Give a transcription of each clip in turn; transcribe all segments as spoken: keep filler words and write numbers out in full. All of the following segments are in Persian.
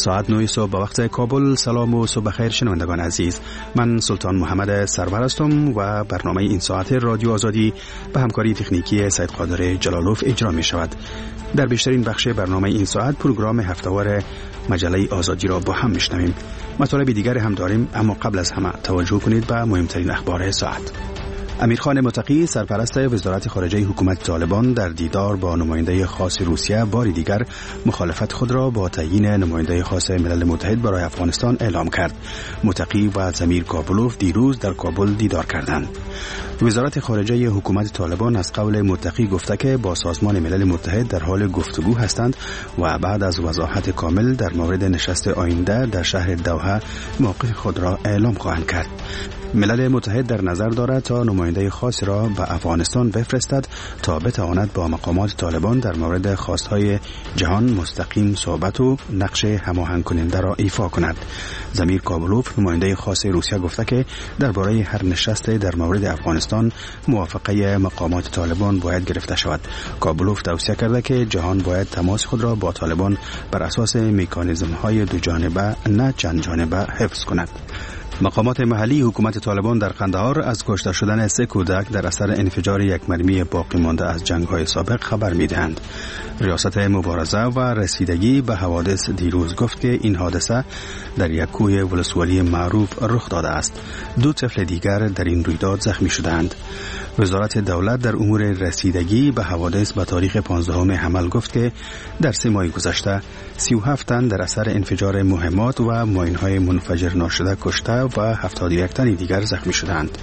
ساعت نه صبح به وقت کابل. سلام و صبح خیر شنوندگان عزیز، من سلطان محمد سرور هستم و برنامه این ساعت رادیو آزادی به همکاری تکنیکی سید قادر جلالوف اجرا می شود. در بیشترین بخش برنامه این ساعت پروگرام هفته‌وار مجله آزادی را با هم میشنویم. مطالب دیگر هم داریم، اما قبل از همه توجه کنید به مهمترین اخبار ساعت. امیرخان متقی سرپرست وزارت خارجه حکومت طالبان در دیدار با نماینده خاص روسیه بار دیگر مخالفت خود را با تعیین نماینده خاص ملل متحد برای افغانستان اعلام کرد. متقی و زمیر کابلوف دیروز در کابل دیدار کردند. وزارت خارجه حکومت طالبان از قول متقی گفته که با سازمان ملل متحد در حال گفتگو هستند و بعد از وضاحت کامل در مورد نشست آینده در شهر دوحه موقف خود را اعلام خواهند کرد. ملل متحد در نظر دارد تا نماینده خاص را به افغانستان بفرستد تا بتواند با مقامات طالبان در مورد خواستهای جهان مستقیم صحبت و نقش هماهنگ کننده را ایفا کند. زمیر کابلوف نماینده خاص روسیه گفته که درباره هر نشست در مورد افغانستان موافقه مقامات طالبان باید گرفته شود. کابلوف توصیه کرده که جهان باید تماس خود را با طالبان بر اساس مکانیزم های دو جانبه نه چند جانبه حفظ کند. مقامات محلی حکومت طالبان در قندهار از کشته شدن سه کودک در اثر انفجار یک مرمی باقی مانده از جنگ‌های سابق خبر می‌دهند. ریاست مبارزه و رسیدگی به حوادث دیروز گفت که این حادثه در یک کوه ولسوالی معروف رخ داده است. دو طفل دیگر در این رویداد زخمی شدند. وزارت دولت در امور رسیدگی به حوادث به تاریخ پانزدهم حمل گفت که در سه ماه گذشته سی و هفت تن در اثر انفجار مهمات و ماین‌های منفجر ناشده کشته و هفتاد و یک تن دیگر زخمی شدند.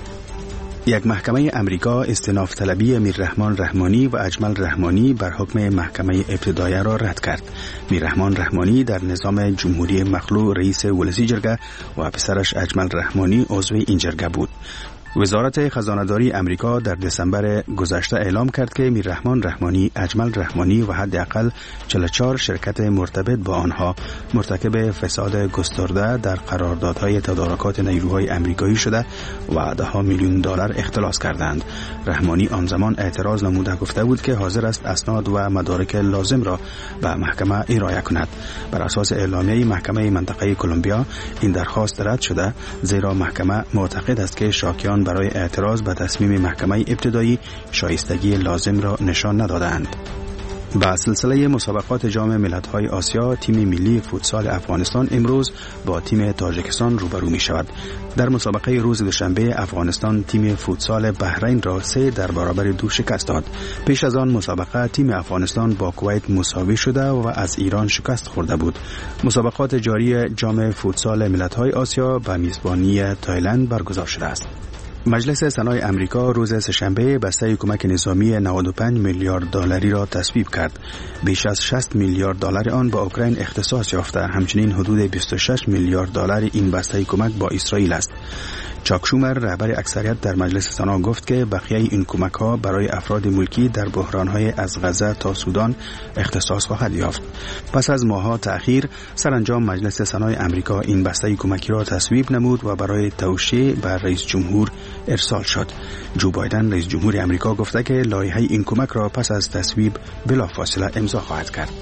یک محکمه امریکا استئناف طلبی میررحمان رحمانی و اجمل رحمانی بر حکم محکمه ابتدایه را رد کرد. میررحمان رحمانی در نظام جمهوری مخلوع رئیس ولسی جرگه و پسرش اجمل رحمانی عضو این جرگه بود. وزارت خزانه‌داری امریکا در دسامبر گذشته اعلام کرد که میررحمان رحمانی، اجمل رحمانی و حداقل چهل و چهار شرکت مرتبط با آنها مرتکب فساد گسترده در قراردادهای تدارکات نیروهای امریکایی شده و ده ها میلیون دلار اختلاس کردند. رحمانی آن زمان اعتراض نموده گفته بود که حاضر است اسناد و مدارک لازم را به محکمه ارائه کند. بر اساس اعلامیه محکمه منطقه کلمبیا این درخواست رد شده، زیرا محکمه معتقد است که شاکیان برای اعتراض به تصمیم محکمه ابتدایی شایستگی لازم را نشان ندادند. با سلسله مسابقات جام ملت‌های آسیا، تیم ملی فوتسال افغانستان امروز با تیم تاجیکستان روبرو می شود. در مسابقه روز دوشنبه افغانستان تیم فوتسال بحرین را سه در برابر دو شکست داد. پیش از آن مسابقه تیم افغانستان با کویت مساوی شده و از ایران شکست خورده بود. مسابقات جاری جام فوتسال ملت‌های آسیا به میزبانی تایلند برگزار شده است. مجلس سنای امریکا روز سه‌شنبه بسته کمک نظامی نود و پنج میلیارد دلاری را تصویب کرد. بیش از شصت میلیارد دلار آن به اوکراین اختصاص یافته. همچنین حدود بیست و شش میلیارد دلار این بسته کمک با اسرائیل است. چاک شومر رهبر اکثریت در مجلس سنا گفت که بقیه این کمک ها برای افراد ملکی در بحران های از غزه تا سودان اختصاص خواهد یافت. پس از ماه‌ها تأخیر سرانجام مجلس سنای امریکا این بسته کمکی را تصویب نمود و برای توشیح بر رئیس جمهور ارسال شد. جو بایدن رئیس جمهور امریکا گفته که لایحه این کمک را پس از تصویب بلافاصله امضا خواهد کرد.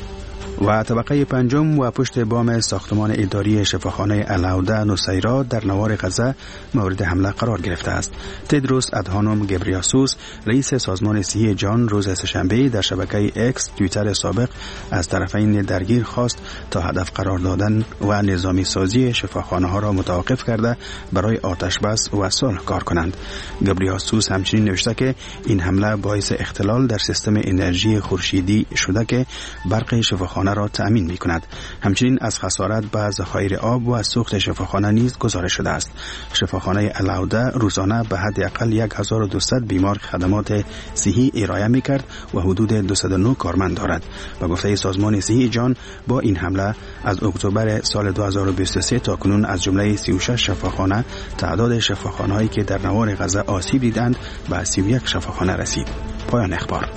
و طبقه پنجم و پشت بام ساختمان اداری شفاخانه العوده نصیرا در نوار غزه مورد حمله قرار گرفته است. تدروس ادهانوم گبریاسوس رئیس سازمان صحی جهان روز سه‌شنبه در شبکه اکس توییتر سابق از طرفین درگیر خواست تا هدف قرار دادن و نظامی سازی شفاخانه ها را متوقف کرده برای آتش بس و صلح کار کنند. گبریاسوس همچنین نوشته که این حمله باعث اختلال در سیستم انرژی خورشیدی شده که برق شفاخانه را تأمین می کند. همچنین از خسارت به ذخایر آب و سوخت شفاخانه نیز گزارش شده است. شفاخانه العوده روزانه به حداقل هزار و دویست بیمار خدمات صحی ارائه می کرد و حدود دویست و نه کارمند دارد. به گفته سازمان صحی جهان با این حمله از اکتبر سال دو هزار و بیست و سه تا کنون از جمله سی و شش شفاخانه تعداد شفاخانه هایی که در نوار غزه آسیب دیدند به سی و یک شفاخانه رسید. پایان اخبار.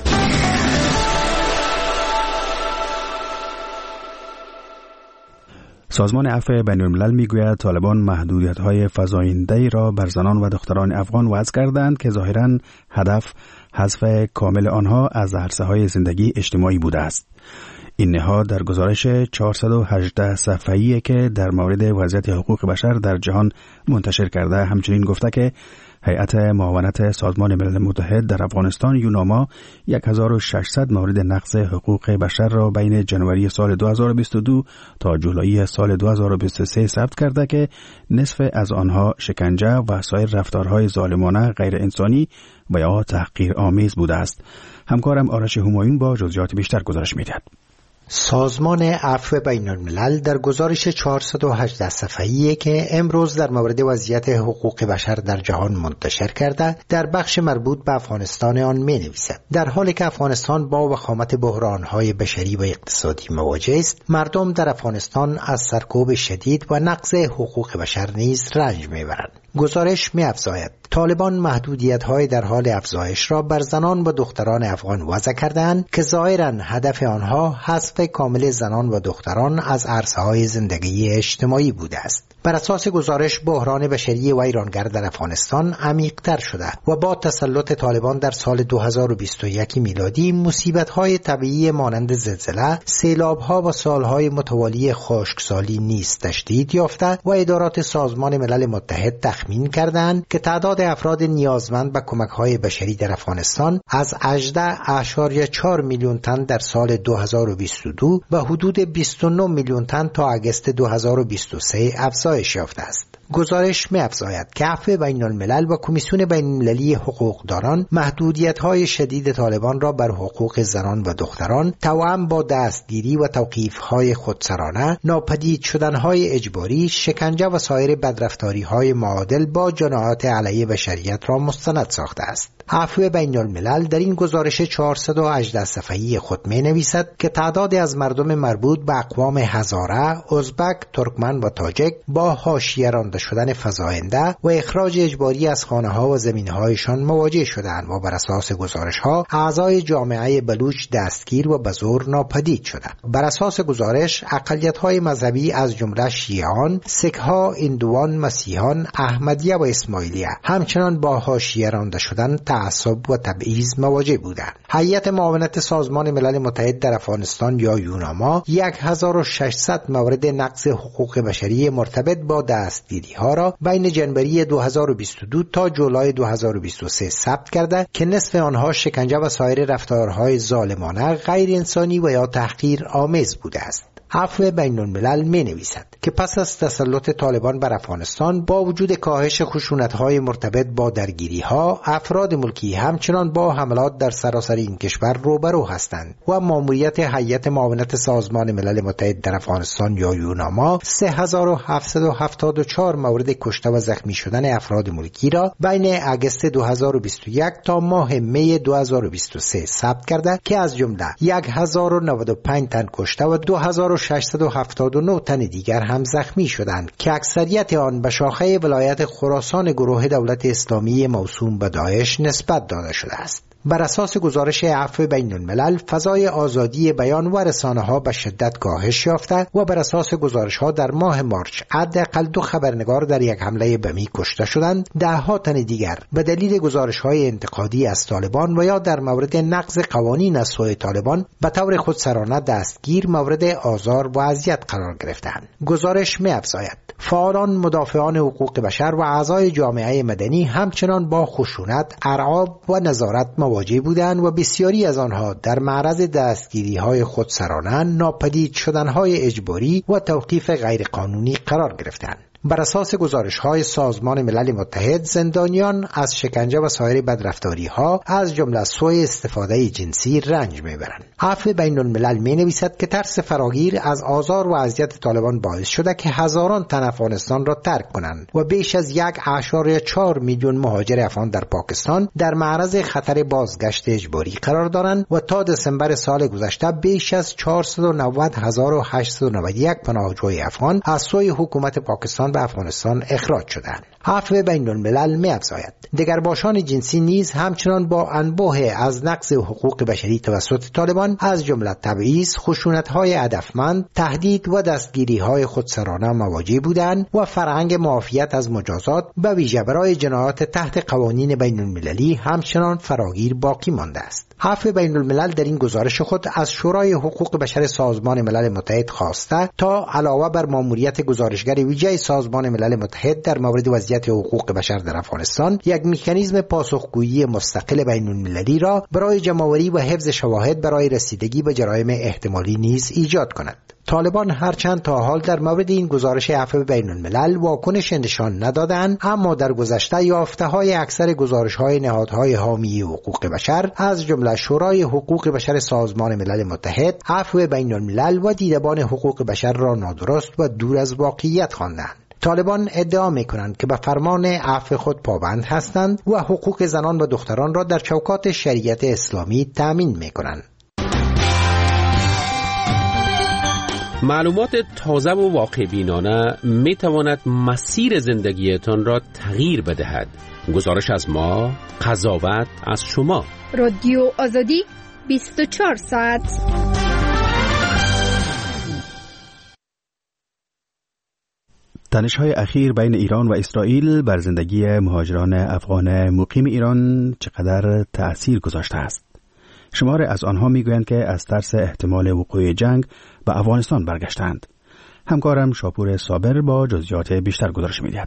سازمان عفو بین‌الملل میگوید طالبان محدودیت‌های فزاینده را بر زنان و دختران افغان وضع کردند که ظاهراً هدف حذف کامل آنها از عرصه‌های زندگی اجتماعی بوده است. این نهاد در گزارش چهارصد و هجده صفحه‌ای که در مورد وضعیت حقوق بشر در جهان منتشر کرده همچنین گفته که هیئت معاونت سازمان ملل متحد در افغانستان یوناما هزار و ششصد مورد نقض حقوق بشر را بین جنوری سال دو هزار و بیست و دو تا جولای سال دو هزار و بیست و سه ثبت کرده که نصف از آنها شکنجه و سایر رفتارهای ظالمانه غیر انسانی و یا تحقیر آمیز بوده است. همکارم آرش همایون با جزئیات بیشتر گزارش می‌دهد. سازمان عفو بین الملل در گزارش چهارصد و هجده صفحه‌ای که امروز در مورد وضعیت حقوق بشر در جهان منتشر کرده در بخش مربوط به افغانستان آن می‌نویسد در حالی که افغانستان با وخامت بحران‌های بشری و اقتصادی مواجه است، مردم در افغانستان از سرکوب شدید و نقض حقوق بشر نیز رنج می‌برند. گزارش می‌افزاید طالبان محدودیت‌های در حال افزایش را بر زنان و دختران افغان وضع کردند که ظاهراً هدف آنها حذف کامل زنان و دختران از عرصه‌های زندگی اجتماعی بوده است. بر اساس گزارش بحران بشری و ویرانگر در افغانستان عمیق‌تر شده و با تسلط طالبان در سال دو هزار و بیست و یک میلادی مصیبت‌های طبیعی مانند زلزله، سیلاب‌ها و سال‌های متوالی خشکسالی نیز تشدید یافته و ادارات سازمان ملل متحد تخمین کردند که تعداد افراد نیازمند به کمک‌های بشری در افغانستان از هجده ممیز چهار میلیون تن در سال دو هزار و بیست و دو به حدود بیست و نه میلیون تن تا آگوست دو هزار و بیست و سه افزایش یافته است. گزارش می‌افزاید که عفو بین الملل و کمیسیون بین المللی حقوقداران محدودیت‌های شدید طالبان را بر حقوق زنان و دختران توأم با دستگیری و توقیف‌های خودسرانه، ناپدید شدن‌های اجباری، شکنجه و سایر بدرفتاری‌های معادل با جنایات علیه بشریت را مستند ساخته است. عفو بین الملل در این گزارش چهارصد و هجده صفحه‌ای خود می‌نویسد که تعدادی از مردم مربوط به اقوام هزاره، ازبک، ترکمن و تاجک با حاشیه رانده شدن فزاینده و اخراج اجباری از خانه‌ها و زمین‌هایشان مواجه شدند و بر اساس گزارش‌ها اعضای جامعه بلوچ دستگیر و به زور ناپدید شدند. بر اساس گزارش اقلیت‌های مذهبی از جمله شیعیان، سیک‌ها، هندوان، مسیحیان، احمدیه و اسماعیلیه همچنان با حاشیه رانده شدن، تعصب و تبعیض مواجه بودند. هیئت معاونت سازمان ملل متحد در افغانستان یا یوناما هزار و ششصد مورد نقض حقوق بشری مرتبط با دستگیری ها را بین جنوری دو هزار و بیست و دو تا جولای دو هزار و بیست و سه ثبت کرده که نصف آنها شکنجه و سایر رفتارهای ظالمانه، غیر انسانی و یا تحقیر آمیز بوده است. عفو بین الملل می نویسد که پس از تسلط طالبان بر افغانستان با وجود کاهش خشونت‌های مرتبط با درگیری‌ها، افراد ملکی همچنان با حملات در سراسر این کشور روبرو هستند و ماموریت هیئت معاونت سازمان ملل متحد در افغانستان یا یوناما سه هزار و هفتصد و هفتاد و چهار مورد کشته و زخمی شدن افراد ملکی را بین آگوست دو هزار و بیست و یک تا ماه می دو هزار و بیست و سه ثبت کرده که از جمله هزار و نود و پنج تن کشته و دو هزار و ششصد و هفتاد و نه تن دیگر هم زخمی شدند که اکثریت آن به شاخه ولایت خراسان گروه دولت اسلامی موسوم به داعش نسبت داده شده است. بر اساس گزارش عفو بین الملل فضای آزادی بیان و رسانه ها به شدت کاهش یافته و بر اساس گزارش ها در ماه مارچ حداقل دو خبرنگار در یک حمله بمی کشته شدند، ده ها تن دیگر به دلیل گزارش های انتقادی از طالبان و یا در مورد نقض قوانین از سوی طالبان به طور خودسرانه دستگیر مورد آزار و اذیت قرار گرفتند. گزارش می‌افزاید فعالان مدافعان حقوق بشر و اعضای جامعه مدنی همچنان با خشونت، ارعاب و نظارت مواجه بودند و بسیاری از آنها در معرض دستگیری‌های خودسرانه، ناپدید شدن‌های اجباری و توقیف غیرقانونی قرار گرفتند. بر اساس گزارش‌های سازمان ملل متحد زندانیان از شکنجه و سایر بدرفتاری‌ها از جمله سوء استفاده جنسی رنج می‌برند. عفو بین الملل می‌نویسد که ترس فراگیر از آزار و اذیت طالبان باعث شده که هزاران تن افغانستان را ترک کنند و بیش از یک ممیز چهار میلیون مهاجر افغان در پاکستان در معرض خطر بازگشت اجباری قرار دارند و تا دسامبر سال گذشته بیش از چهارصد و نود هزار و هشتصد و نود و یک پناهجوی افغان از سوی حکومت پاکستان طالبان به افغانستان اخراج شدند. عفو بین الملل می‌افزاید دگرباشان جنسی نیز همچنان با انبوه از نقض حقوق بشری توسط طالبان از جمله تبعیض، خشونت‌های هدفمند، تهدید و دستگیری‌های خودسرانه مواجه بودند و فرهنگ معافیت از مجازات به ویژه برای جنایات تحت قوانین بین المللی همچنان فراگیر باقی مانده است. عفو بین الملل در این گزارش خود از شورای حقوق بشر سازمان ملل متحد خواسته تا علاوه بر ماموریت گزارشگر ویژه سازمان ملل متحد در مورد وضعیت حقوق بشر در افغانستان، یک مکانیزم پاسخگویی مستقل بین المللی را برای جمع‌آوری و حفظ شواهد برای رسیدگی به جرایم احتمالی نیز ایجاد کند. طالبان هرچند تا حال در مورد این گزارش عفو بین الملل واکنش نشان ندادند، اما در گذشته یافته‌های اکثر گزارش‌های نهادهای حامی حقوق بشر از جمله شورای حقوق بشر سازمان ملل متحد عفو بین الملل و دیدبان حقوق بشر را نادرست و دور از واقعیت خواندند. طالبان ادعا می‌کنند که به فرمان عفو خود پابند هستند و حقوق زنان و دختران را در چوکات شریعت اسلامی تأمین می‌کنند. معلومات تازه و واقع بینانه می تواند مسیر زندگیتان را تغییر بدهد. گزارش از ما، قضاوت از شما. رادیو آزادی بیست و چهار ساعت. تنش‌های اخیر بین ایران و اسرائیل بر زندگی مهاجران افغان مقیم ایران چقدر تأثیر گذاشته است؟ شمار از آنها میگویند که از ترس احتمال وقوع جنگ به افغانستان برگشتند. همکارم شاپور صابر با جزئیات بیشتر گزارش می‌دهد.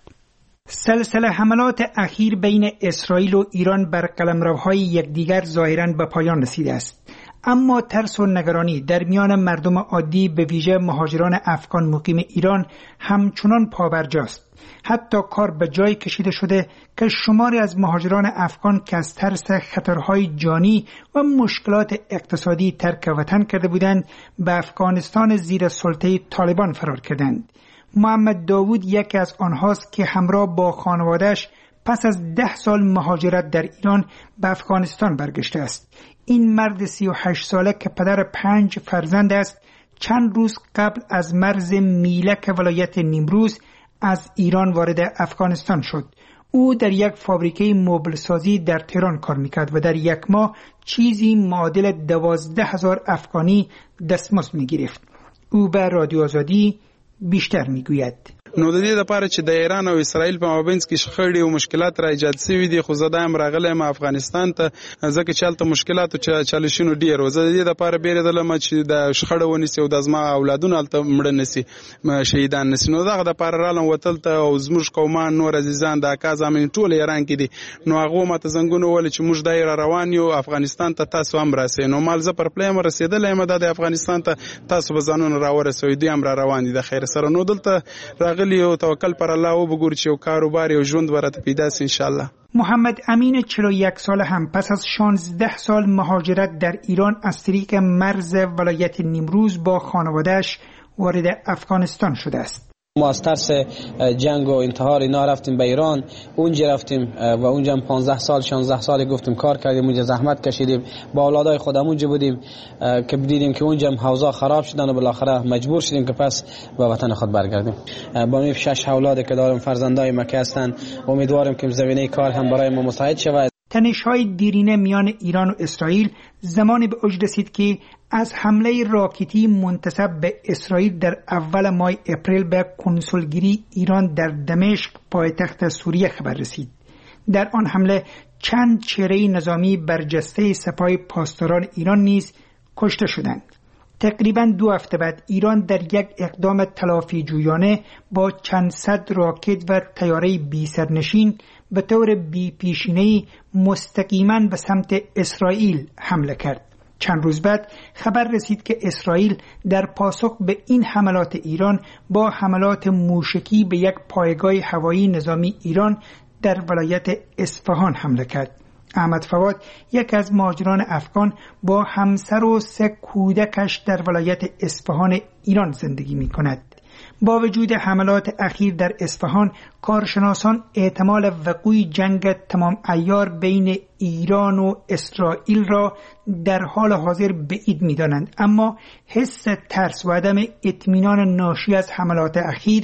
سلسله حملات اخیر بین اسرائیل و ایران بر قلمروهای یکدیگر ظاهراً به پایان رسیده است. اما ترس و نگرانی در میان مردم عادی به ویژه مهاجران افغان مقیم ایران همچنان پابرجاست. حتی کار به جای کشیده شده که شماری از مهاجران افغان که از ترس خطرهای جانی و مشکلات اقتصادی ترک وطن کرده بودند به افغانستان زیر سلطه طالبان فرار کردند. محمد داوود یکی از آنهاست که همراه با خانواده‌اش پس از ده سال مهاجرت در ایران به افغانستان برگشته است. این مرد سی و هشت ساله که پدر پنج فرزند است چند روز قبل از مرز میلک ولایت نیمروز از ایران وارد افغانستان شد. او در یک فابریکه مبل سازی در تهران کار میکرد و در یک ماه چیزی معادل دوازده هزار افغانی دستمزد میگرفت. او به رادیو آزادی بیشتر میگوید. نو د دې لپاره چې د ایران او اسرائیل په مابینځ کې شخړې او مشکلات را ایجاد شوي دي، خو زه دا هم راغلی یم افغانستان ته ځکه چې هلته مشکلات او چالشونو ډېر و. زه د دې لپاره بیرېدلم چې د شخړه ونیسي او د زما اولادونه هلته مړه نسي، شهیدان نسي. نو دغه دپاره رالم وتل ته او زموږ قومان نور عزیزان د اکا زامن ټول ایران کې دي. نو هغو ماته زنګونه وویل چې موږ دا را روان یو افغانستان ته، تاسو هم راسئ. نو مال زه پر پلی یم رسېدلی یم دا د افغانستان ته، تاسو به ځانونه راورسوئ. دوی هم را روان دي د خیر سره. نو دلته راغلي او توکل پر الله او بگور چې کاروبار او ژوند ورته پیدا سي ان شاء الله. محمد امین چهل و یک ساله هم پس از شانزده سال مهاجرت در ایران از طریق مرز ولایت نیمروز با خانواده‌اش وارد افغانستان شده است. ما از ترس جنگ و انتحار اینا رفتیم به ایران، اونجا رفتیم و اونجا هم پانزده سال شانزده سال گفتیم کار کردیم، اونجا زحمت کشیدیم، با اولادای خودم اونجا بودیم که دیدیم که اونجا هم حوزا خراب شدن و بالاخره مجبور شدیم که پس به وطن خود برگردیم. با می شش اولادی که دارم فرزندای مکه هستن، امیدوارم که زمینه کار هم برای ما مساعد شود. تنش‌های دیرینه میان ایران و اسرائیل زمانی به اوج رسید که از حمله راکتی منتسب به اسرائیل در اول ماه اپریل به کنسولگری ایران در دمشق پایتخت سوریه خبر رسید. در آن حمله چند چهره نظامی برجسته سپاه پاسداران ایران نیز کشته شدند. تقریباً دو هفته بعد ایران در یک اقدام تلافی جویانه با چند صد راکت و طیاره بی سرنشین به طور بی پیشینه‌ای مستقیما به سمت اسرائیل حمله کرد. چند روز بعد خبر رسید که اسرائیل در پاسخ به این حملات ایران با حملات موشکی به یک پایگاه هوایی نظامی ایران در ولایت اصفهان حمله کرد. احمد فواد یک از مهاجران افغان با همسر و سه کودکش در ولایت اصفهان ایران زندگی می کند. با وجود حملات اخیر در اصفهان، کارشناسان احتمال وقوع جنگ تمام عیار بین ایران و اسرائیل را در حال حاضر بعید می‌دانند، اما حس ترس و عدم اطمینان ناشی از حملات اخیر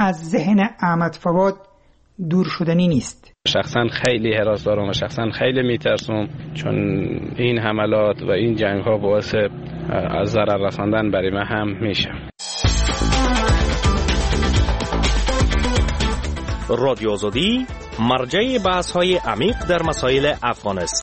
از ذهن احمد فواد دور شدنی نیست. شخصا خیلی هراس دارم و شخصا خیلی میترسم، چون این حملات و این جنگ ها باعث از ضرر رساندن برای من هم میشه. رادیو آزادی، مرجع بحث های عمیق در مسائل افغانستان.